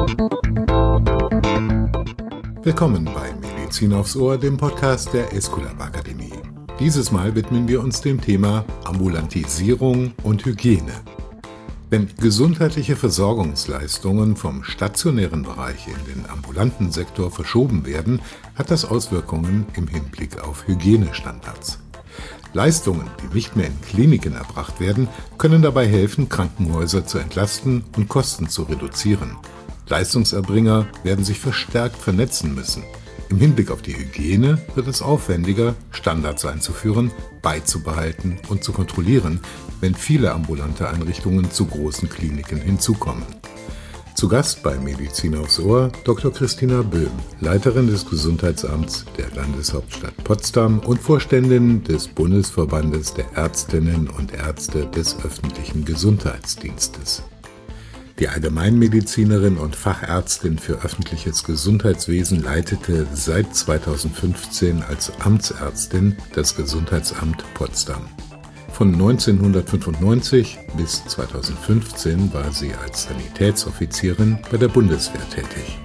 Willkommen bei Medizin aufs Ohr, dem Podcast der Esculap Akademie. Dieses Mal widmen wir uns dem Thema Ambulantisierung und Hygiene. Wenn gesundheitliche Versorgungsleistungen vom stationären Bereich in den ambulanten Sektor verschoben werden, hat das Auswirkungen im Hinblick auf Hygienestandards. Leistungen, die nicht mehr in Kliniken erbracht werden, können dabei helfen, Krankenhäuser zu entlasten und Kosten zu reduzieren. Leistungserbringer werden sich verstärkt vernetzen müssen. Im Hinblick auf die Hygiene wird es aufwendiger, Standards einzuführen, beizubehalten und zu kontrollieren, wenn viele ambulante Einrichtungen zu großen Kliniken hinzukommen. Zu Gast bei Medizin aufs Ohr Dr. Christina Böhm, Leiterin des Gesundheitsamts der Landeshauptstadt Potsdam und Vorständin des Bundesverbandes der Ärztinnen und Ärzte des öffentlichen Gesundheitsdienstes. Die Allgemeinmedizinerin und Fachärztin für öffentliches Gesundheitswesen leitete seit 2015 als Amtsärztin das Gesundheitsamt Potsdam. Von 1995 bis 2015 war sie als Sanitätsoffizierin bei der Bundeswehr tätig.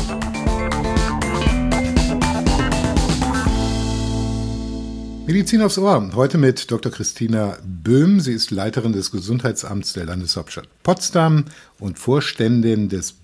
Medizin aufs Ohr, heute mit Dr. Christina Böhm. Sie ist Leiterin des Gesundheitsamts der Landeshauptstadt Potsdam und Vorständin des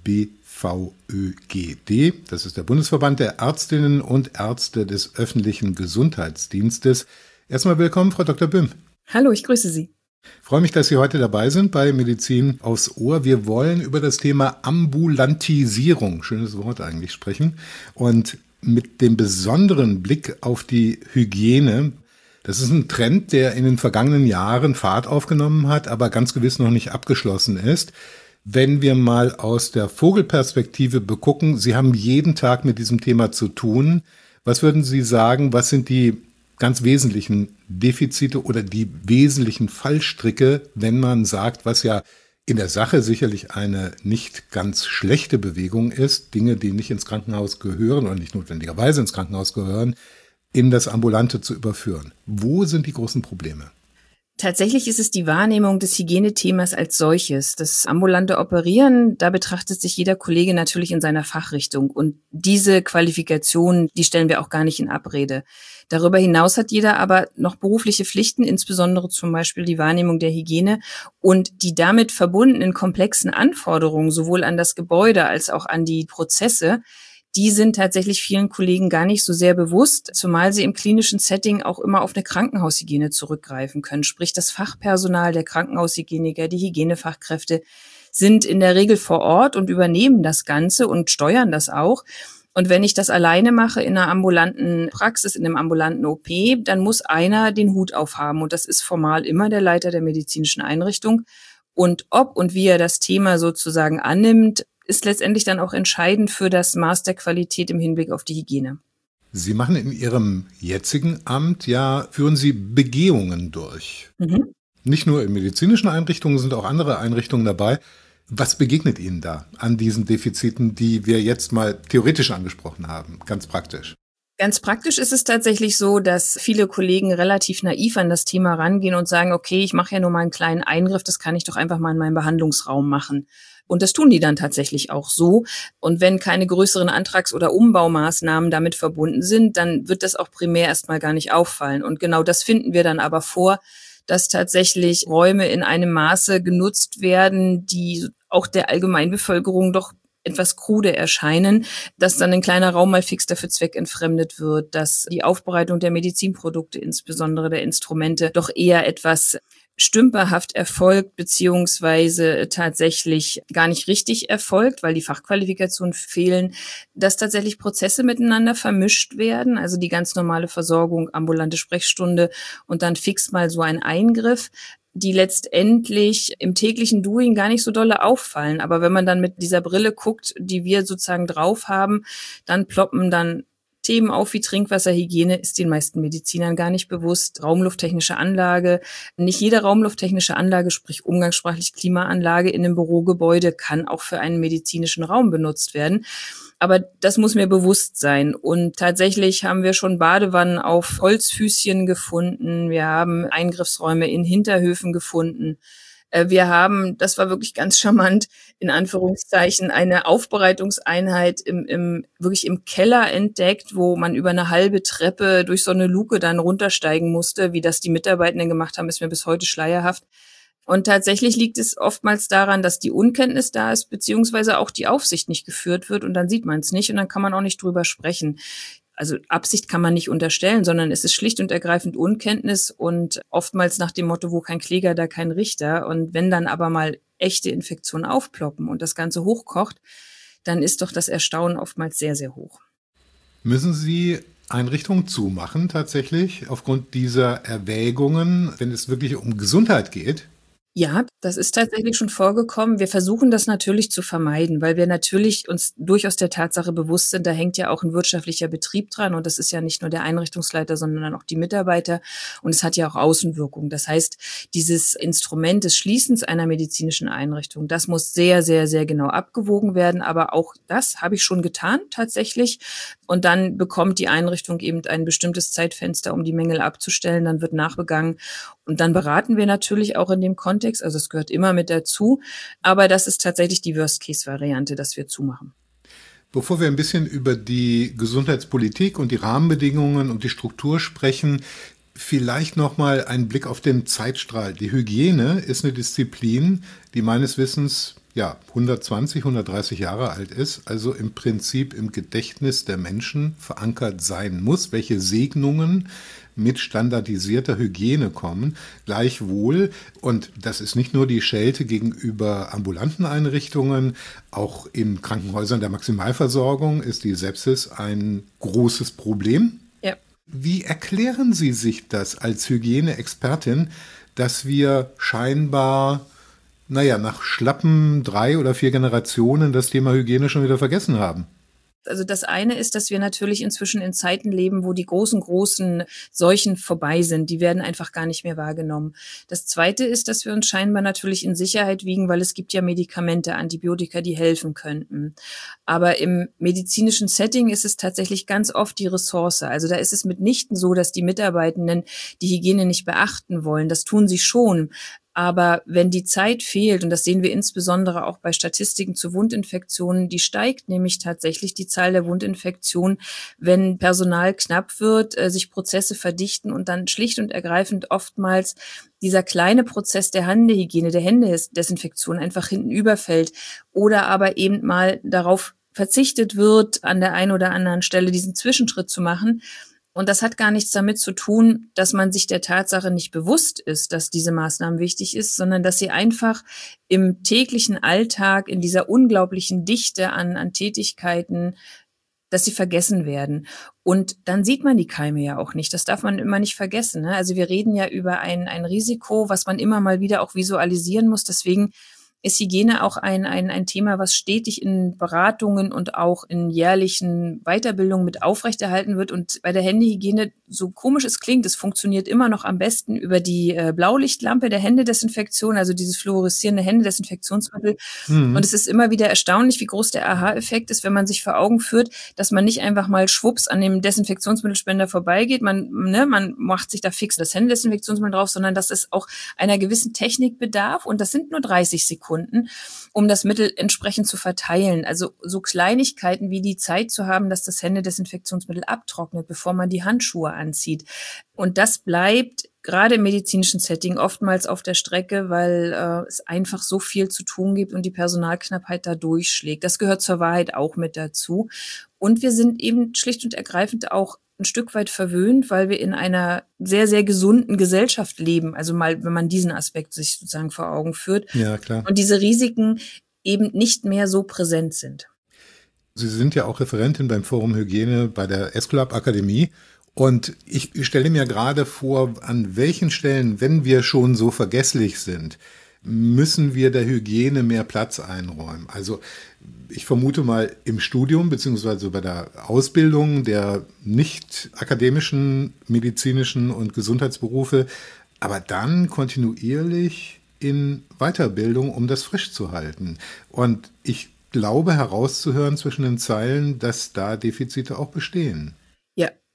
BVÖGD. Das ist der Bundesverband der Ärztinnen und Ärzte des öffentlichen Gesundheitsdienstes. Erstmal willkommen, Frau Dr. Böhm. Hallo, ich grüße Sie. Ich freue mich, dass Sie heute dabei sind bei Medizin aufs Ohr. Wir wollen über das Thema Ambulantisierung, schönes Wort eigentlich, sprechen. Und mit dem besonderen Blick auf die Hygiene. Das ist ein Trend, der in den vergangenen Jahren Fahrt aufgenommen hat, aber ganz gewiss noch nicht abgeschlossen ist. Wenn wir mal aus der Vogelperspektive begucken, Sie haben jeden Tag mit diesem Thema zu tun. Was würden Sie sagen, was sind die ganz wesentlichen Defizite oder die wesentlichen Fallstricke, wenn man sagt, was ja in der Sache sicherlich eine nicht ganz schlechte Bewegung ist, Dinge, die nicht ins Krankenhaus gehören oder nicht notwendigerweise ins Krankenhaus gehören, in das Ambulante zu überführen. Wo sind die großen Probleme? Tatsächlich ist es die Wahrnehmung des Hygienethemas als solches. Das ambulante Operieren, da betrachtet sich jeder Kollege natürlich in seiner Fachrichtung. Und diese Qualifikation, die stellen wir auch gar nicht in Abrede. Darüber hinaus hat jeder aber noch berufliche Pflichten, insbesondere zum Beispiel die Wahrnehmung der Hygiene und die damit verbundenen komplexen Anforderungen sowohl an das Gebäude als auch an die Prozesse. Die sind tatsächlich vielen Kollegen gar nicht so sehr bewusst, zumal sie im klinischen Setting auch immer auf eine Krankenhaushygiene zurückgreifen können. Sprich, das Fachpersonal, der Krankenhaushygieniker, die Hygienefachkräfte sind in der Regel vor Ort und übernehmen das Ganze und steuern das auch. Und wenn ich das alleine mache in einer ambulanten Praxis, in einem ambulanten OP, dann muss einer den Hut aufhaben. Und das ist formal immer der Leiter der medizinischen Einrichtung. Und ob und wie er das Thema sozusagen annimmt, ist letztendlich dann auch entscheidend für das Maß der Qualität im Hinblick auf die Hygiene. Sie machen in Ihrem jetzigen Amt führen Sie Begehungen durch. Nicht nur in medizinischen Einrichtungen, sind auch andere Einrichtungen dabei. Was begegnet Ihnen da an diesen Defiziten, die wir jetzt mal theoretisch angesprochen haben, ganz praktisch? Ganz praktisch ist es tatsächlich so, dass viele Kollegen relativ naiv an das Thema rangehen und sagen, okay, ich mache ja nur mal einen kleinen Eingriff, das kann ich doch einfach mal in meinem Behandlungsraum machen. Und das tun die dann tatsächlich auch so. Und wenn keine größeren Antrags- oder Umbaumaßnahmen damit verbunden sind, dann wird das auch primär erstmal gar nicht auffallen. Und genau das finden wir dann aber vor, dass tatsächlich Räume in einem Maße genutzt werden, die auch der Allgemeinbevölkerung doch etwas krude erscheinen, dass dann ein kleiner Raum mal fix dafür zweckentfremdet wird, dass die Aufbereitung der Medizinprodukte, insbesondere der Instrumente, doch eher etwas stümperhaft erfolgt, beziehungsweise tatsächlich gar nicht richtig erfolgt, weil die Fachqualifikationen fehlen, dass tatsächlich Prozesse miteinander vermischt werden, also die ganz normale Versorgung, ambulante Sprechstunde und dann fix mal so ein Eingriff, die letztendlich im täglichen Doing gar nicht so dolle auffallen. Aber wenn man dann mit dieser Brille guckt, die wir sozusagen drauf haben, dann ploppen dann Themen auf wie Trinkwasserhygiene, ist den meisten Medizinern gar nicht bewusst. Raumlufttechnische Anlage. Nicht jede raumlufttechnische Anlage, sprich umgangssprachlich Klimaanlage in einem Bürogebäude, kann auch für einen medizinischen Raum benutzt werden. Aber das muss mir bewusst sein. Und tatsächlich haben wir schon Badewannen auf Holzfüßchen gefunden. Wir haben Eingriffsräume in Hinterhöfen gefunden. Wir haben, das war wirklich ganz charmant, in Anführungszeichen, eine Aufbereitungseinheit wirklich im Keller entdeckt, wo man über eine halbe Treppe durch so eine Luke dann runtersteigen musste. Wie das die Mitarbeitenden gemacht haben, ist mir bis heute schleierhaft. Und tatsächlich liegt es oftmals daran, dass die Unkenntnis da ist, beziehungsweise auch die Aufsicht nicht geführt wird und dann sieht man es nicht und dann kann man auch nicht drüber sprechen. Also Absicht kann man nicht unterstellen, sondern es ist schlicht und ergreifend Unkenntnis und oftmals nach dem Motto, wo kein Kläger, da kein Richter. Und wenn dann aber mal echte Infektionen aufploppen und das Ganze hochkocht, dann ist doch das Erstaunen oftmals sehr, sehr hoch. Müssen Sie Einrichtungen zumachen tatsächlich aufgrund dieser Erwägungen, wenn es wirklich um Gesundheit geht? Ja, das ist tatsächlich schon vorgekommen. Wir versuchen das natürlich zu vermeiden, weil wir natürlich uns durchaus der Tatsache bewusst sind, da hängt ja auch ein wirtschaftlicher Betrieb dran und das ist ja nicht nur der Einrichtungsleiter, sondern auch die Mitarbeiter und es hat ja auch Außenwirkungen. Das heißt, dieses Instrument des Schließens einer medizinischen Einrichtung, das muss sehr, sehr, sehr genau abgewogen werden, aber auch das habe ich schon getan tatsächlich und dann bekommt die Einrichtung eben ein bestimmtes Zeitfenster, um die Mängel abzustellen, dann wird nachbegangen und dann beraten wir natürlich auch in dem Kontext, also es gehört immer mit dazu, aber das ist tatsächlich die Worst-Case-Variante, dass wir zumachen. Bevor wir ein bisschen über die Gesundheitspolitik und die Rahmenbedingungen und die Struktur sprechen, vielleicht nochmal einen Blick auf den Zeitstrahl. Die Hygiene ist eine Disziplin, die meines Wissens 120, 130 Jahre alt ist, also im Prinzip im Gedächtnis der Menschen verankert sein muss, welche Segnungen mit standardisierter Hygiene kommen. Gleichwohl, und das ist nicht nur die Schelte gegenüber ambulanten Einrichtungen, auch in Krankenhäusern der Maximalversorgung ist die Sepsis ein großes Problem. Ja. Wie erklären Sie sich das als Hygieneexpertin, dass wir scheinbar nach schlappen 3 oder 4 Generationen das Thema Hygiene schon wieder vergessen haben? Also das eine ist, dass wir natürlich inzwischen in Zeiten leben, wo die großen Seuchen vorbei sind. Die werden einfach gar nicht mehr wahrgenommen. Das zweite ist, dass wir uns scheinbar natürlich in Sicherheit wiegen, weil es gibt ja Medikamente, Antibiotika, die helfen könnten. Aber im medizinischen Setting ist es tatsächlich ganz oft die Ressource. Also da ist es mitnichten so, dass die Mitarbeitenden die Hygiene nicht beachten wollen. Das tun sie schon. Aber wenn die Zeit fehlt, und das sehen wir insbesondere auch bei Statistiken zu Wundinfektionen, die steigt nämlich tatsächlich die Zahl der Wundinfektionen, wenn Personal knapp wird, sich Prozesse verdichten und dann schlicht und ergreifend oftmals dieser kleine Prozess der Händehygiene, der Händedesinfektion einfach hinten überfällt oder aber eben mal darauf verzichtet wird, an der einen oder anderen Stelle diesen Zwischenschritt zu machen. Und das hat gar nichts damit zu tun, dass man sich der Tatsache nicht bewusst ist, dass diese Maßnahmen wichtig ist, sondern dass sie einfach im täglichen Alltag in dieser unglaublichen Dichte an Tätigkeiten, dass sie vergessen werden. Und dann sieht man die Keime ja auch nicht. Das darf man immer nicht vergessen, ne? Also wir reden ja über ein Risiko, was man immer mal wieder auch visualisieren muss. Deswegen ist Hygiene auch ein Thema, was stetig in Beratungen und auch in jährlichen Weiterbildungen mit aufrechterhalten wird. Und bei der Händehygiene, so komisch es klingt, es funktioniert immer noch am besten über die Blaulichtlampe der Händedesinfektion, also dieses fluoreszierende Händedesinfektionsmittel. Und es ist immer wieder erstaunlich, wie groß der Aha-Effekt ist, wenn man sich vor Augen führt, dass man nicht einfach mal schwupps an dem Desinfektionsmittelspender vorbeigeht, man macht sich da fix das Händedesinfektionsmittel drauf, sondern dass es auch einer gewissen Technik bedarf. Und das sind nur 30 Sekunden, um das Mittel entsprechend zu verteilen. Also so Kleinigkeiten wie die Zeit zu haben, dass das Händedesinfektionsmittel abtrocknet, bevor man die Handschuhe anzieht. Und das bleibt gerade im medizinischen Setting oftmals auf der Strecke, weil es einfach so viel zu tun gibt und die Personalknappheit da durchschlägt. Das gehört zur Wahrheit auch mit dazu. Und wir sind eben schlicht und ergreifend auch ein Stück weit verwöhnt, weil wir in einer sehr, sehr gesunden Gesellschaft leben. Also mal, wenn man diesen Aspekt sich sozusagen vor Augen führt. Ja, klar. Und diese Risiken eben nicht mehr so präsent sind. Sie sind ja auch Referentin beim Forum Hygiene bei der Esculap Akademie. Und ich stelle mir gerade vor, an welchen Stellen, wenn wir schon so vergesslich sind, müssen wir der Hygiene mehr Platz einräumen. Also ich vermute mal im Studium beziehungsweise bei der Ausbildung der nicht akademischen, medizinischen und Gesundheitsberufe, aber dann kontinuierlich in Weiterbildung, um das frisch zu halten. Und ich glaube herauszuhören zwischen den Zeilen, dass da Defizite auch bestehen. Ja,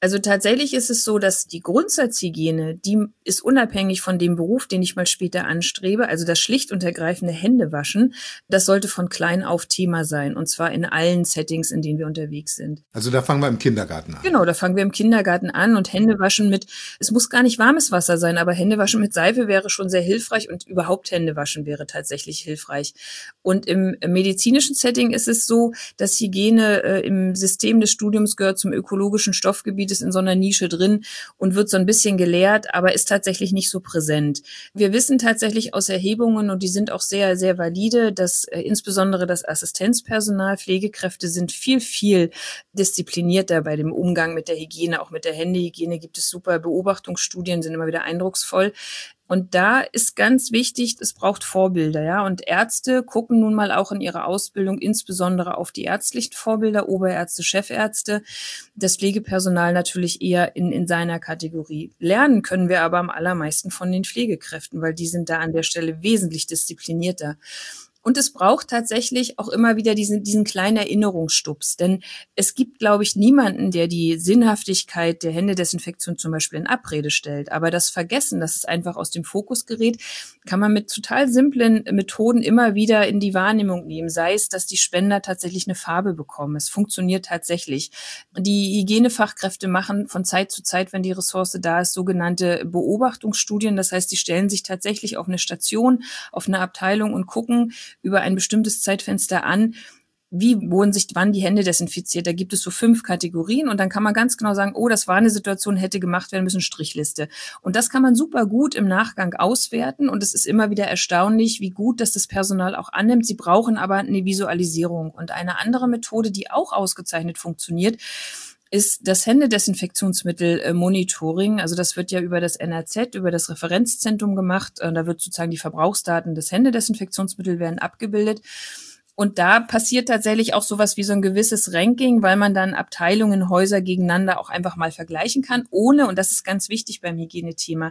Also tatsächlich ist es so, dass die Grundsatzhygiene, die ist unabhängig von dem Beruf, den ich mal später anstrebe. Also das schlicht und ergreifende Händewaschen, das sollte von klein auf Thema sein. Und zwar in allen Settings, in denen wir unterwegs sind. Also da fangen wir im Kindergarten an. Genau, da fangen wir im Kindergarten an und Händewaschen es muss gar nicht warmes Wasser sein, aber Händewaschen mit Seife wäre schon sehr hilfreich und überhaupt Händewaschen wäre tatsächlich hilfreich. Und im medizinischen Setting ist es so, dass Hygiene im System des Studiums gehört zum ökologischen Stoffgebiet, ist in so einer Nische drin und wird so ein bisschen gelehrt, aber ist tatsächlich nicht so präsent. Wir wissen tatsächlich aus Erhebungen, und die sind auch sehr, sehr valide, dass insbesondere das Assistenzpersonal, Pflegekräfte sind viel disziplinierter bei dem Umgang mit der Hygiene. Auch mit der Händehygiene gibt es super Beobachtungsstudien, sind immer wieder eindrucksvoll. Und da ist ganz wichtig, es braucht Vorbilder, ja. Und Ärzte gucken nun mal auch in ihrer Ausbildung insbesondere auf die ärztlichen Vorbilder, Oberärzte, Chefärzte, das Pflegepersonal natürlich eher in seiner Kategorie. Lernen können wir aber am allermeisten von den Pflegekräften, weil die sind da an der Stelle wesentlich disziplinierter. Und es braucht tatsächlich auch immer wieder diesen kleinen Erinnerungsstups. Denn es gibt, glaube ich, niemanden, der die Sinnhaftigkeit der Händedesinfektion zum Beispiel in Abrede stellt. Aber das Vergessen, dass es einfach aus dem Fokus gerät, kann man mit total simplen Methoden immer wieder in die Wahrnehmung nehmen. Sei es, dass die Spender tatsächlich eine Farbe bekommen. Es funktioniert tatsächlich. Die Hygienefachkräfte machen von Zeit zu Zeit, wenn die Ressource da ist, sogenannte Beobachtungsstudien. Das heißt, die stellen sich tatsächlich auf eine Station, auf eine Abteilung und gucken über ein bestimmtes Zeitfenster an, wie wurden sich wann die Hände desinfiziert. Da gibt es so 5 Kategorien und dann kann man ganz genau sagen, oh, das war eine Situation, hätte gemacht werden müssen, Strichliste. Und das kann man super gut im Nachgang auswerten und es ist immer wieder erstaunlich, wie gut das Personal auch annimmt. Sie brauchen aber eine Visualisierung. Und eine andere Methode, die auch ausgezeichnet funktioniert, ist das Händedesinfektionsmittel-Monitoring. Also das wird ja über das NRZ, über das Referenzzentrum gemacht. Da wird sozusagen die Verbrauchsdaten des Händedesinfektionsmittels werden abgebildet. Und da passiert tatsächlich auch sowas wie so ein gewisses Ranking, weil man dann Abteilungen, Häuser gegeneinander auch einfach mal vergleichen kann, ohne, und das ist ganz wichtig beim Hygienethema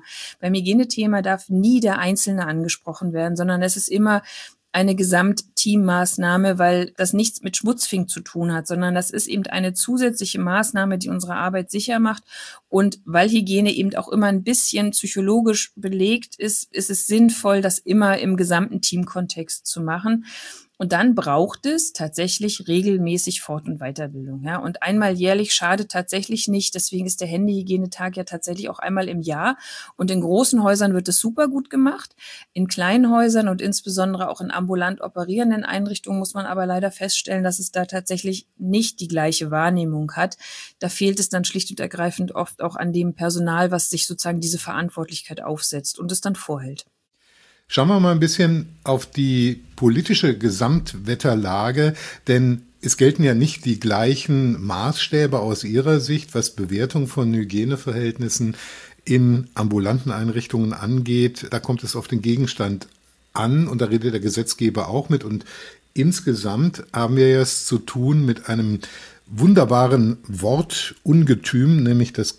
darf nie der Einzelne angesprochen werden, sondern es ist immer eine Gesamtteammaßnahme, weil das nichts mit Schmutzfink zu tun hat, sondern das ist eben eine zusätzliche Maßnahme, die unsere Arbeit sicher macht. Und weil Hygiene eben auch immer ein bisschen psychologisch belegt ist, ist es sinnvoll, das immer im gesamten Teamkontext zu machen. Und dann braucht es tatsächlich regelmäßig Fort- und Weiterbildung. Ja? Und einmal jährlich schadet tatsächlich nicht. Deswegen ist der Händehygienetag ja tatsächlich auch einmal im Jahr. Und in großen Häusern wird es super gut gemacht. In kleinen Häusern und insbesondere auch in ambulant operierenden Einrichtungen muss man aber leider feststellen, dass es da tatsächlich nicht die gleiche Wahrnehmung hat. Da fehlt es dann schlicht und ergreifend oft auch an dem Personal, was sich sozusagen diese Verantwortlichkeit aufsetzt und es dann vorhält. Schauen wir mal ein bisschen auf die politische Gesamtwetterlage, denn es gelten ja nicht die gleichen Maßstäbe aus Ihrer Sicht, was Bewertung von Hygieneverhältnissen in ambulanten Einrichtungen angeht. Da kommt es auf den Gegenstand an und da redet der Gesetzgeber auch mit. Und insgesamt haben wir es zu tun mit einem wunderbaren Wortungetüm, nämlich das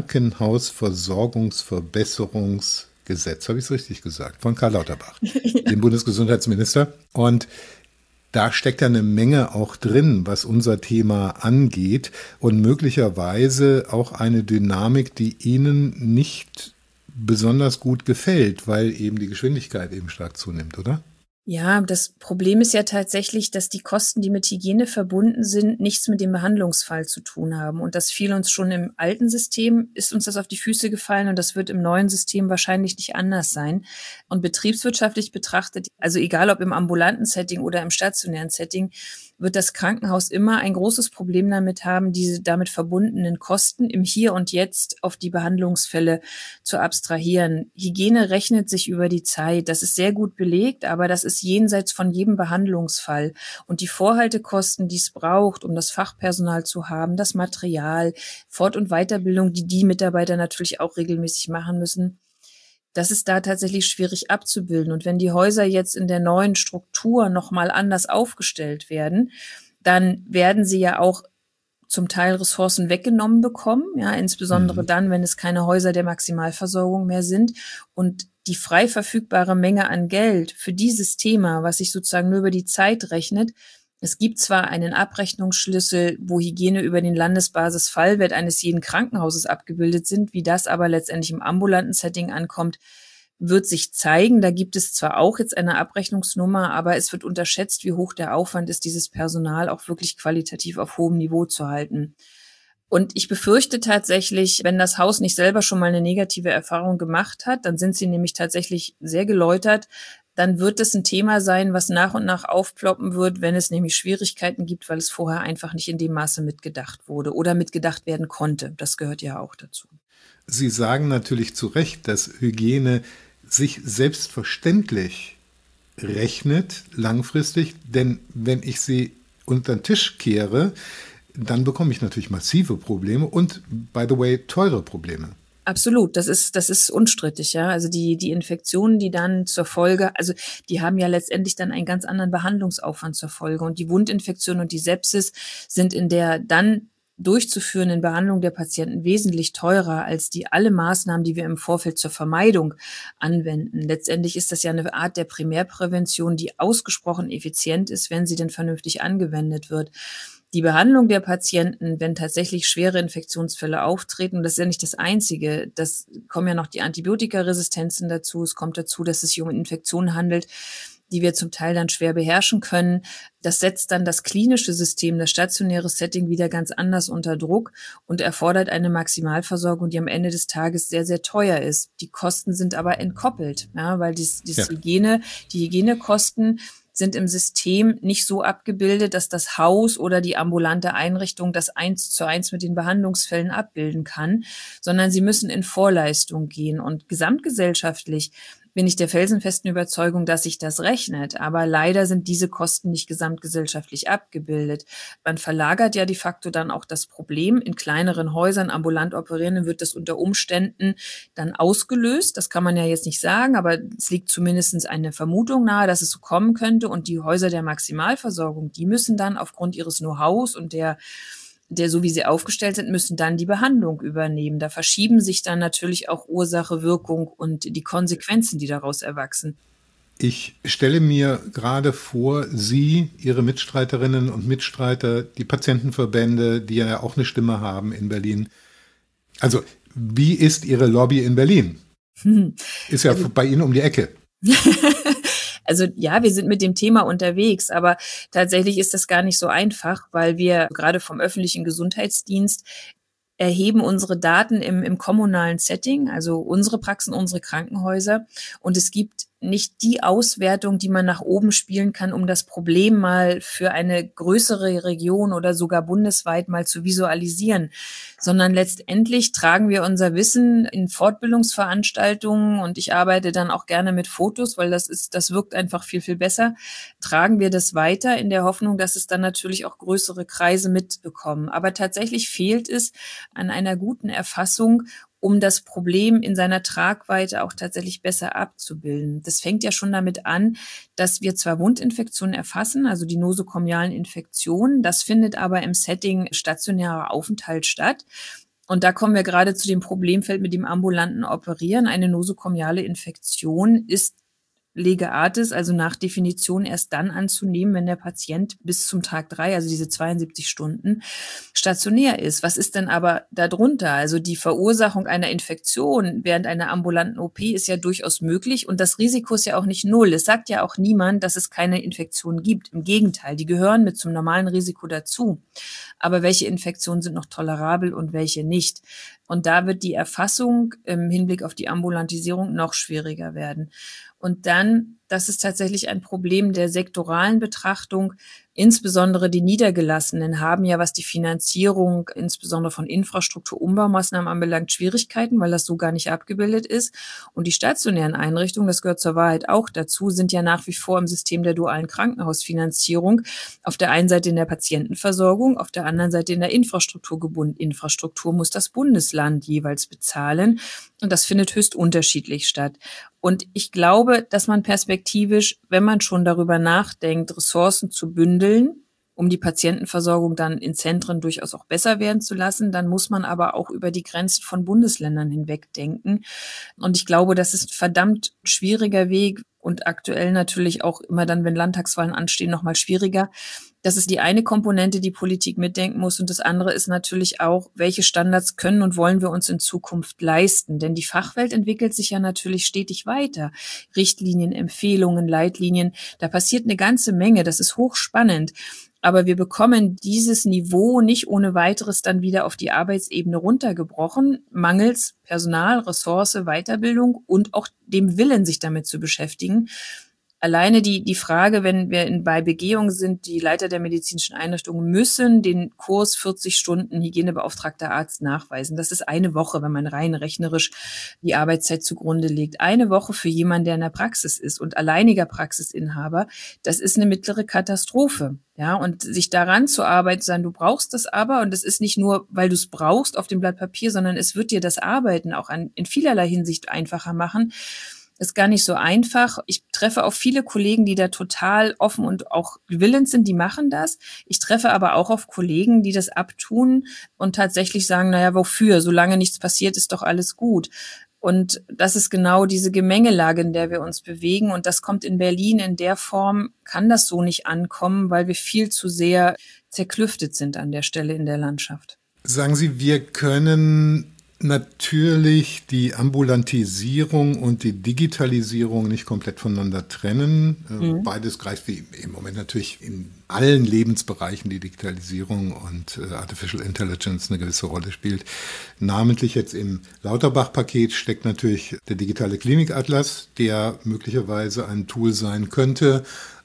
Krankenhausversorgungsverbesserungsgesetz. Habe ich es richtig gesagt? Von Karl Lauterbach, dem Bundesgesundheitsminister. Und da steckt ja eine Menge auch drin, was unser Thema angeht und möglicherweise auch eine Dynamik, die Ihnen nicht besonders gut gefällt, weil eben die Geschwindigkeit eben stark zunimmt, oder? Ja, das Problem ist ja tatsächlich, dass die Kosten, die mit Hygiene verbunden sind, nichts mit dem Behandlungsfall zu tun haben. Und das fiel uns schon im alten System, ist uns das auf die Füße gefallen und das wird im neuen System wahrscheinlich nicht anders sein. Und betriebswirtschaftlich betrachtet, also egal ob im ambulanten Setting oder im stationären Setting, wird das Krankenhaus immer ein großes Problem damit haben, diese damit verbundenen Kosten im Hier und Jetzt auf die Behandlungsfälle zu abstrahieren. Hygiene rechnet sich über die Zeit. Das ist sehr gut belegt, aber das ist jenseits von jedem Behandlungsfall. Und die Vorhaltekosten, die es braucht, um das Fachpersonal zu haben, das Material, Fort- und Weiterbildung, die Mitarbeiter natürlich auch regelmäßig machen müssen, das ist da tatsächlich schwierig abzubilden. Und wenn die Häuser jetzt in der neuen Struktur nochmal anders aufgestellt werden, dann werden sie ja auch zum Teil Ressourcen weggenommen bekommen, ja, insbesondere dann, wenn es keine Häuser der Maximalversorgung mehr sind. Und die frei verfügbare Menge an Geld für dieses Thema, was sich sozusagen nur über die Zeit rechnet, Es gibt zwar einen Abrechnungsschlüssel, wo Hygiene über den Landesbasis-Fallwert eines jeden Krankenhauses abgebildet sind, wie das aber letztendlich im ambulanten Setting ankommt, wird sich zeigen. Da gibt es zwar auch jetzt eine Abrechnungsnummer, aber es wird unterschätzt, wie hoch der Aufwand ist, dieses Personal auch wirklich qualitativ auf hohem Niveau zu halten. Und ich befürchte tatsächlich, wenn das Haus nicht selber schon mal eine negative Erfahrung gemacht hat, dann sind sie nämlich tatsächlich sehr geläutert, dann wird es ein Thema sein, was nach und nach aufploppen wird, wenn es nämlich Schwierigkeiten gibt, weil es vorher einfach nicht in dem Maße mitgedacht wurde oder mitgedacht werden konnte. Das gehört ja auch dazu. Sie sagen natürlich zu Recht, dass Hygiene sich selbstverständlich rechnet langfristig, denn wenn ich sie unter den Tisch kehre, dann bekomme ich natürlich massive Probleme und, by the way, teure Probleme. Absolut, das ist unstrittig, ja. Also die Infektionen, die dann zur Folge, also die haben ja letztendlich dann einen ganz anderen Behandlungsaufwand zur Folge. Und die Wundinfektion und die Sepsis sind in der dann durchzuführenden Behandlung der Patienten wesentlich teurer als alle Maßnahmen, die wir im Vorfeld zur Vermeidung anwenden. Letztendlich ist das ja eine Art der Primärprävention, die ausgesprochen effizient ist, wenn sie denn vernünftig angewendet wird. Die Behandlung der Patienten, wenn tatsächlich schwere Infektionsfälle auftreten, das ist ja nicht das Einzige. Das kommen ja noch die Antibiotikaresistenzen dazu. Es kommt dazu, dass es sich um Infektionen handelt, die wir zum Teil dann schwer beherrschen können. Das setzt dann das klinische System, das stationäre Setting wieder ganz anders unter Druck und erfordert eine Maximalversorgung, die am Ende des Tages sehr, sehr teuer ist. Die Kosten sind aber entkoppelt, ja, weil die Hygienekosten sind im System nicht so abgebildet, dass das Haus oder die ambulante Einrichtung das 1:1 mit den Behandlungsfällen abbilden kann, sondern sie müssen in Vorleistung gehen. Und gesamtgesellschaftlich bin ich der felsenfesten Überzeugung, dass sich das rechnet. Aber leider sind diese Kosten nicht gesamtgesellschaftlich abgebildet. Man verlagert ja de facto dann auch das Problem. In kleineren Häusern, ambulant operierenden, wird das unter Umständen dann ausgelöst. Das kann man ja jetzt nicht sagen, aber es liegt zumindest eine Vermutung nahe, dass es so kommen könnte. Und die Häuser der Maximalversorgung, die müssen dann aufgrund ihres Know-hows und der so wie sie aufgestellt sind, müssen dann die Behandlung übernehmen. Da verschieben sich dann natürlich auch Ursache, Wirkung und die Konsequenzen, die daraus erwachsen. Ich stelle mir gerade vor, Sie, Ihre Mitstreiterinnen und Mitstreiter, die Patientenverbände, die ja auch eine Stimme haben in Berlin. Also, wie ist Ihre Lobby in Berlin? Ist ja bei Ihnen um die Ecke. Also ja, wir sind mit dem Thema unterwegs, aber tatsächlich ist das gar nicht so einfach, weil wir gerade vom öffentlichen Gesundheitsdienst erheben unsere Daten im kommunalen Setting, also unsere Praxen, unsere Krankenhäuser. Und es gibt nicht die Auswertung, die man nach oben spielen kann, um das Problem mal für eine größere Region oder sogar bundesweit mal zu visualisieren, sondern letztendlich tragen wir unser Wissen in Fortbildungsveranstaltungen und ich arbeite dann auch gerne mit Fotos, weil das wirkt einfach viel, viel besser. Tragen wir das weiter in der Hoffnung, dass es dann natürlich auch größere Kreise mitbekommen. Aber tatsächlich fehlt es an einer guten Erfassung, um das Problem in seiner Tragweite auch tatsächlich besser abzubilden. Das fängt ja schon damit an, dass wir zwar Wundinfektionen erfassen, also die nosokomialen Infektionen, das findet aber im Setting stationärer Aufenthalt statt. Und da kommen wir gerade zu dem Problemfeld mit dem ambulanten Operieren. Eine nosokomiale Infektion ist lege artis, also nach Definition erst dann anzunehmen, wenn der Patient bis zum Tag 3, also diese 72 Stunden, stationär ist. Was ist denn aber darunter? Also die Verursachung einer Infektion während einer ambulanten OP ist ja durchaus möglich und das Risiko ist ja auch nicht null. Es sagt ja auch niemand, dass es keine Infektionen gibt. Im Gegenteil, die gehören mit zum normalen Risiko dazu. Aber welche Infektionen sind noch tolerabel und welche nicht? Und da wird die Erfassung im Hinblick auf die Ambulantisierung noch schwieriger werden. Und dann, das ist tatsächlich ein Problem der sektoralen Betrachtung. Insbesondere die Niedergelassenen haben ja, was die Finanzierung insbesondere von Infrastrukturumbaumaßnahmen anbelangt, Schwierigkeiten, weil das so gar nicht abgebildet ist. Und die stationären Einrichtungen, das gehört zur Wahrheit auch dazu, sind ja nach wie vor im System der dualen Krankenhausfinanzierung auf der einen Seite in der Patientenversorgung, auf der anderen Seite in der Infrastruktur gebunden. Infrastruktur muss das Bundesland jeweils bezahlen. Und das findet höchst unterschiedlich statt. Und ich glaube, dass man perspektivisch, wenn man schon darüber nachdenkt, Ressourcen zu bündeln, um die Patientenversorgung dann in Zentren durchaus auch besser werden zu lassen, dann muss man aber auch über die Grenzen von Bundesländern hinweg denken. Und ich glaube, das ist ein verdammt schwieriger Weg und aktuell natürlich auch immer dann, wenn Landtagswahlen anstehen, noch mal schwieriger. Das ist die eine Komponente, die Politik mitdenken muss. Und das andere ist natürlich auch, welche Standards können und wollen wir uns in Zukunft leisten? Denn die Fachwelt entwickelt sich ja natürlich stetig weiter. Richtlinien, Empfehlungen, Leitlinien, da passiert eine ganze Menge. Das ist hochspannend. Aber wir bekommen dieses Niveau nicht ohne weiteres dann wieder auf die Arbeitsebene runtergebrochen, mangels Personal, Ressource, Weiterbildung und auch dem Willen, sich damit zu beschäftigen. Alleine die Frage, wenn wir bei Begehung sind, die Leiter der medizinischen Einrichtungen müssen den Kurs 40 Stunden hygienebeauftragter Arzt nachweisen. Das ist eine Woche, wenn man rein rechnerisch die Arbeitszeit zugrunde legt. Eine Woche für jemanden, der in der Praxis ist und alleiniger Praxisinhaber, das ist eine mittlere Katastrophe. Ja, und sich daran zu arbeiten, zu sagen, du brauchst das aber, und das ist nicht nur, weil du es brauchst auf dem Blatt Papier, sondern es wird dir das Arbeiten auch in vielerlei Hinsicht einfacher machen. Ist gar nicht so einfach. Ich treffe auch viele Kollegen, die da total offen und auch willens sind, die machen das. Ich treffe aber auch auf Kollegen, die das abtun und tatsächlich sagen, naja, wofür? Solange nichts passiert, ist doch alles gut. Und das ist genau diese Gemengelage, in der wir uns bewegen. Und das kommt in Berlin in der Form, kann das so nicht ankommen, weil wir viel zu sehr zerklüftet sind an der Stelle in der Landschaft. Sagen Sie, wir können natürlich die Ambulantisierung und die Digitalisierung nicht komplett voneinander trennen. Beides greift wie im Moment natürlich in allen Lebensbereichen die Digitalisierung und Artificial Intelligence eine gewisse Rolle spielt. Namentlich jetzt im Lauterbach-Paket steckt natürlich der digitale Klinikatlas, der möglicherweise ein Tool sein könnte,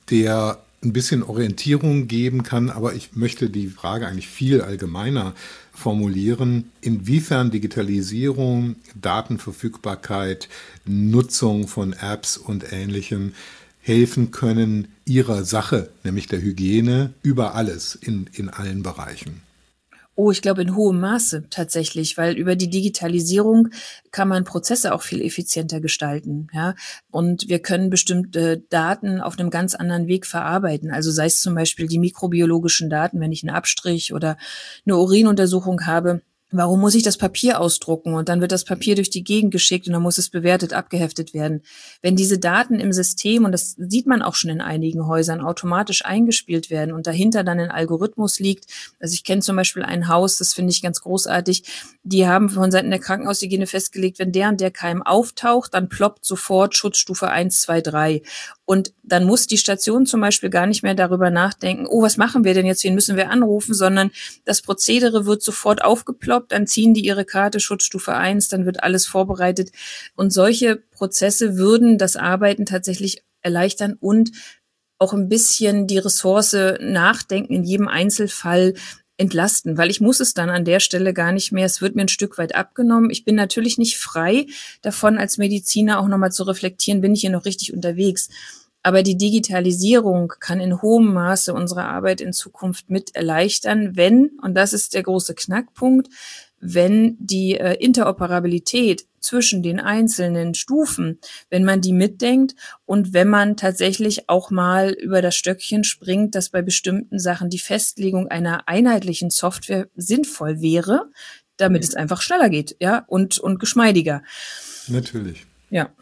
der ein bisschen Orientierung geben kann, aber ich möchte die Frage eigentlich viel allgemeiner formulieren, inwiefern Digitalisierung, Datenverfügbarkeit, Nutzung von Apps und Ähnlichem helfen können ihrer Sache, nämlich der Hygiene, über alles in allen Bereichen. Oh, ich glaube in hohem Maße tatsächlich, weil über die Digitalisierung kann man Prozesse auch viel effizienter gestalten, ja. Und wir können bestimmte Daten auf einem ganz anderen Weg verarbeiten. Also sei es zum Beispiel die mikrobiologischen Daten, wenn ich einen Abstrich oder eine Urinuntersuchung habe. Warum muss ich das Papier ausdrucken? Und dann wird das Papier durch die Gegend geschickt und dann muss es bewertet, abgeheftet werden. Wenn diese Daten im System, und das sieht man auch schon in einigen Häusern, automatisch eingespielt werden und dahinter dann ein Algorithmus liegt. Also ich kenne zum Beispiel ein Haus, das finde ich ganz großartig. Die haben von Seiten der Krankenhaushygiene festgelegt, wenn der und der Keim auftaucht, dann ploppt sofort Schutzstufe 1, 2, 3. Und dann muss die Station zum Beispiel gar nicht mehr darüber nachdenken, oh, was machen wir denn jetzt, wen müssen wir anrufen, sondern das Prozedere wird sofort aufgeploppt, dann ziehen die ihre Karte Schutzstufe 1, dann wird alles vorbereitet. Und solche Prozesse würden das Arbeiten tatsächlich erleichtern und auch ein bisschen die Ressource Nachdenken in jedem Einzelfall entlasten, weil ich muss es dann an der Stelle gar nicht mehr, es wird mir ein Stück weit abgenommen. Ich bin natürlich nicht frei davon, als Mediziner auch nochmal zu reflektieren, bin ich hier noch richtig unterwegs. Aber die Digitalisierung kann in hohem Maße unsere Arbeit in Zukunft mit erleichtern, wenn, und das ist der große Knackpunkt, wenn die Interoperabilität zwischen den einzelnen Stufen, wenn man die mitdenkt und wenn man tatsächlich auch mal über das Stöckchen springt, dass bei bestimmten Sachen die Festlegung einer einheitlichen Software sinnvoll wäre, damit es einfach schneller geht, ja, und geschmeidiger. Natürlich. Ja.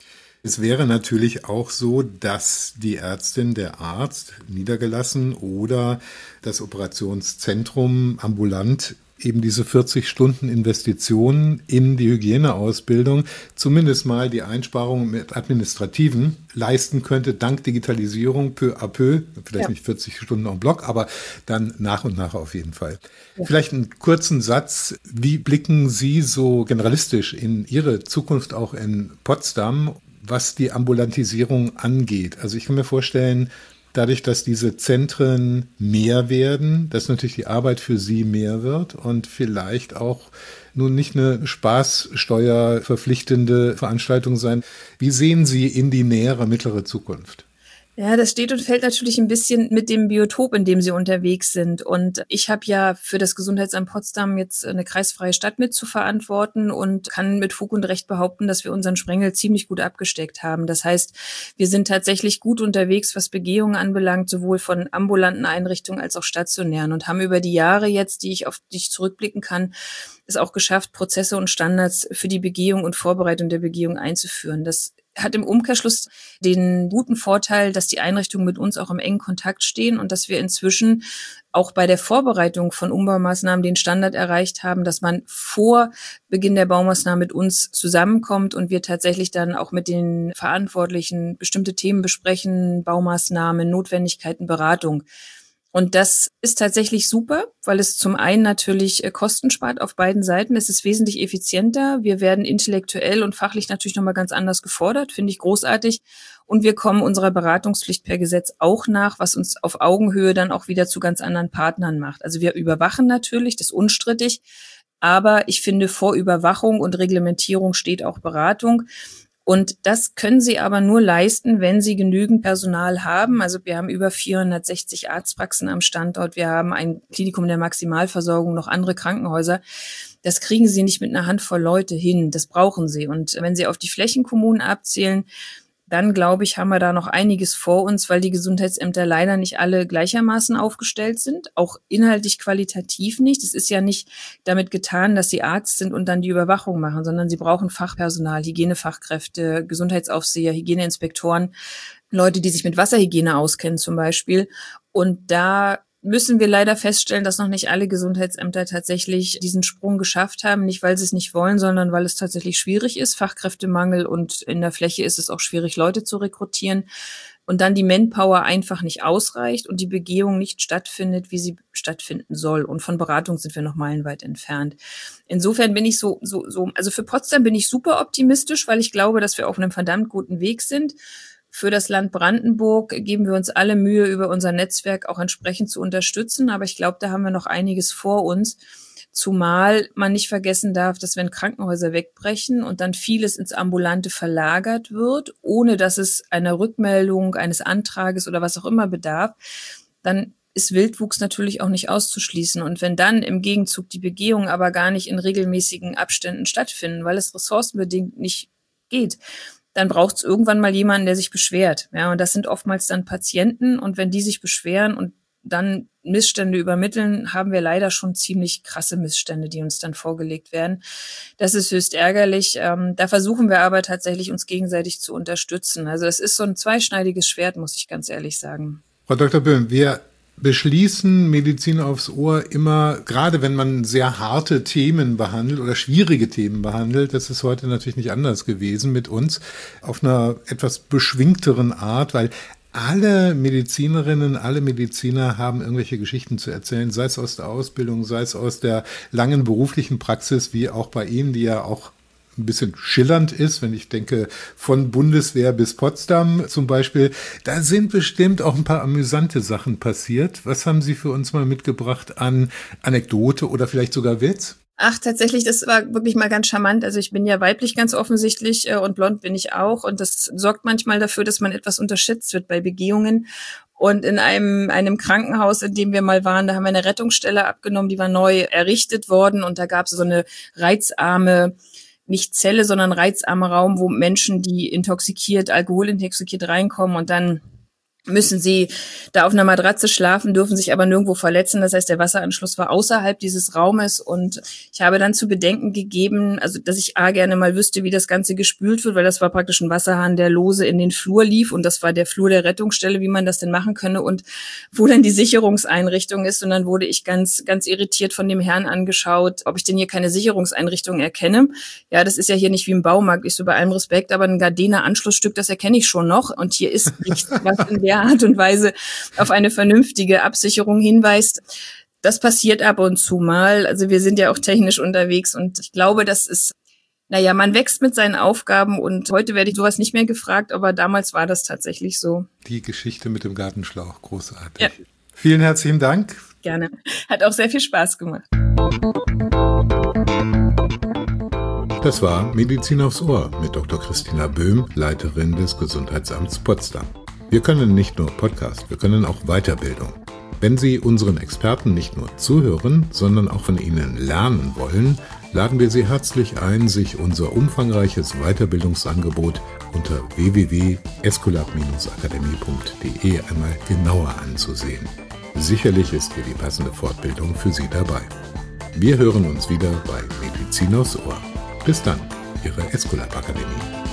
Es wäre natürlich auch so, dass die Ärztin, der Arzt, niedergelassen oder das Operationszentrum ambulant eben diese 40 Stunden Investitionen in die Hygieneausbildung zumindest mal die Einsparungen mit Administrativen leisten könnte, dank Digitalisierung peu à peu, vielleicht nicht 40 Stunden en bloc, aber dann nach und nach auf jeden Fall. Ja. Vielleicht einen kurzen Satz, wie blicken Sie so generalistisch in Ihre Zukunft auch in Potsdam, was die Ambulantisierung angeht? Also ich kann mir vorstellen, dadurch, dass diese Zentren mehr werden, dass natürlich die Arbeit für Sie mehr wird und vielleicht auch nun nicht eine Spaßsteuer verpflichtende Veranstaltung sein. Wie sehen Sie in die nähere, mittlere Zukunft? Ja, das steht und fällt natürlich ein bisschen mit dem Biotop, in dem Sie unterwegs sind. Und ich habe ja für das Gesundheitsamt Potsdam jetzt eine kreisfreie Stadt mit zu verantworten und kann mit Fug und Recht behaupten, dass wir unseren Sprengel ziemlich gut abgesteckt haben. Das heißt, wir sind tatsächlich gut unterwegs, was Begehungen anbelangt, sowohl von ambulanten Einrichtungen als auch stationären, und haben über die Jahre jetzt, auf die ich zurückblicken kann, es auch geschafft, Prozesse und Standards für die Begehung und Vorbereitung der Begehung einzuführen. Das hat im Umkehrschluss den guten Vorteil, dass die Einrichtungen mit uns auch im engen Kontakt stehen und dass wir inzwischen auch bei der Vorbereitung von Umbaumaßnahmen den Standard erreicht haben, dass man vor Beginn der Baumaßnahmen mit uns zusammenkommt und wir tatsächlich dann auch mit den Verantwortlichen bestimmte Themen besprechen, Baumaßnahmen, Notwendigkeiten, Beratung. Und das ist tatsächlich super, weil es zum einen natürlich Kosten spart auf beiden Seiten. Es ist wesentlich effizienter. Wir werden intellektuell und fachlich natürlich nochmal ganz anders gefordert, finde ich großartig. Und wir kommen unserer Beratungspflicht per Gesetz auch nach, was uns auf Augenhöhe dann auch wieder zu ganz anderen Partnern macht. Also wir überwachen natürlich, das ist unstrittig. Aber ich finde, vor Überwachung und Reglementierung steht auch Beratung. Und das können sie aber nur leisten, wenn sie genügend Personal haben. Also wir haben über 460 Arztpraxen am Standort. Wir haben ein Klinikum der Maximalversorgung, noch andere Krankenhäuser. Das kriegen sie nicht mit einer Handvoll Leute hin. Das brauchen sie. Und wenn sie auf die Flächenkommunen abzählen, dann glaube ich, haben wir da noch einiges vor uns, weil die Gesundheitsämter leider nicht alle gleichermaßen aufgestellt sind, auch inhaltlich qualitativ nicht. Es ist ja nicht damit getan, dass sie Arzt sind und dann die Überwachung machen, sondern sie brauchen Fachpersonal, Hygienefachkräfte, Gesundheitsaufseher, Hygieneinspektoren, Leute, die sich mit Wasserhygiene auskennen zum Beispiel. Und da müssen wir leider feststellen, dass noch nicht alle Gesundheitsämter tatsächlich diesen Sprung geschafft haben. Nicht, weil sie es nicht wollen, sondern weil es tatsächlich schwierig ist. Fachkräftemangel und in der Fläche ist es auch schwierig, Leute zu rekrutieren. Und dann die Manpower einfach nicht ausreicht und die Begehung nicht stattfindet, wie sie stattfinden soll. Und von Beratung sind wir noch meilenweit entfernt. Insofern bin ich also für Potsdam bin ich super optimistisch, weil ich glaube, dass wir auf einem verdammt guten Weg sind. Für das Land Brandenburg geben wir uns alle Mühe, über unser Netzwerk auch entsprechend zu unterstützen. Aber ich glaube, da haben wir noch einiges vor uns. Zumal man nicht vergessen darf, dass wenn Krankenhäuser wegbrechen und dann vieles ins Ambulante verlagert wird, ohne dass es einer Rückmeldung, eines Antrages oder was auch immer bedarf, dann ist Wildwuchs natürlich auch nicht auszuschließen. Und wenn dann im Gegenzug die Begehungen aber gar nicht in regelmäßigen Abständen stattfinden, weil es ressourcenbedingt nicht geht, dann braucht es irgendwann mal jemanden, der sich beschwert. Ja, und das sind oftmals dann Patienten. Und wenn die sich beschweren und dann Missstände übermitteln, haben wir leider schon ziemlich krasse Missstände, die uns dann vorgelegt werden. Das ist höchst ärgerlich. Da versuchen wir aber tatsächlich, uns gegenseitig zu unterstützen. Also es ist so ein zweischneidiges Schwert, muss ich ganz ehrlich sagen. Frau Dr. Böhm, wir beschließen Medizin aufs Ohr immer, gerade wenn man sehr harte Themen behandelt oder schwierige Themen behandelt, das ist heute natürlich nicht anders gewesen mit uns, auf einer etwas beschwingteren Art, weil alle Medizinerinnen, alle Mediziner haben irgendwelche Geschichten zu erzählen, sei es aus der Ausbildung, sei es aus der langen beruflichen Praxis, wie auch bei Ihnen, die ja auch ein bisschen schillernd ist, wenn ich denke, von Bundeswehr bis Potsdam zum Beispiel. Da sind bestimmt auch ein paar amüsante Sachen passiert. Was haben Sie für uns mal mitgebracht an Anekdote oder vielleicht sogar Witz? Ach, tatsächlich, das war wirklich mal ganz charmant. Also ich bin ja weiblich ganz offensichtlich und blond bin ich auch. Und das sorgt manchmal dafür, dass man etwas unterschätzt wird bei Begehungen. Und in einem Krankenhaus, in dem wir mal waren, da haben wir eine Rettungsstelle abgenommen, die war neu errichtet worden. Und da gab es so eine reizarme, nicht Zelle, sondern reizarmer Raum, wo Menschen, die alkoholintoxikiert reinkommen und dann müssen sie da auf einer Matratze schlafen, dürfen sich aber nirgendwo verletzen. Das heißt, der Wasseranschluss war außerhalb dieses Raumes und ich habe dann zu bedenken gegeben, also dass ich gerne mal wüsste, wie das Ganze gespült wird, weil das war praktisch ein Wasserhahn, der lose in den Flur lief und das war der Flur der Rettungsstelle, wie man das denn machen könne und wo dann die Sicherungseinrichtung ist. Und dann wurde ich ganz, ganz irritiert von dem Herrn angeschaut, ob ich denn hier keine Sicherungseinrichtung erkenne. Ja, das ist ja hier nicht wie im Baumarkt, ich so bei allem Respekt, aber ein Gardena Anschlussstück, das erkenne ich schon noch und hier ist nichts, was in der Art und Weise auf eine vernünftige Absicherung hinweist. Das passiert ab und zu mal. Also wir sind ja auch technisch unterwegs und ich glaube, das ist, man wächst mit seinen Aufgaben und heute werde ich sowas nicht mehr gefragt, aber damals war das tatsächlich so. Die Geschichte mit dem Gartenschlauch, großartig. Ja. Vielen herzlichen Dank. Gerne. Hat auch sehr viel Spaß gemacht. Das war Medizin aufs Ohr mit Dr. Christina Böhm, Leiterin des Gesundheitsamts Potsdam. Wir können nicht nur Podcast, wir können auch Weiterbildung. Wenn Sie unseren Experten nicht nur zuhören, sondern auch von ihnen lernen wollen, laden wir Sie herzlich ein, sich unser umfangreiches Weiterbildungsangebot unter www.esculap-akademie.de einmal genauer anzusehen. Sicherlich ist hier die passende Fortbildung für Sie dabei. Wir hören uns wieder bei Medizin aufs Ohr. Bis dann, Ihre Esculap Akademie.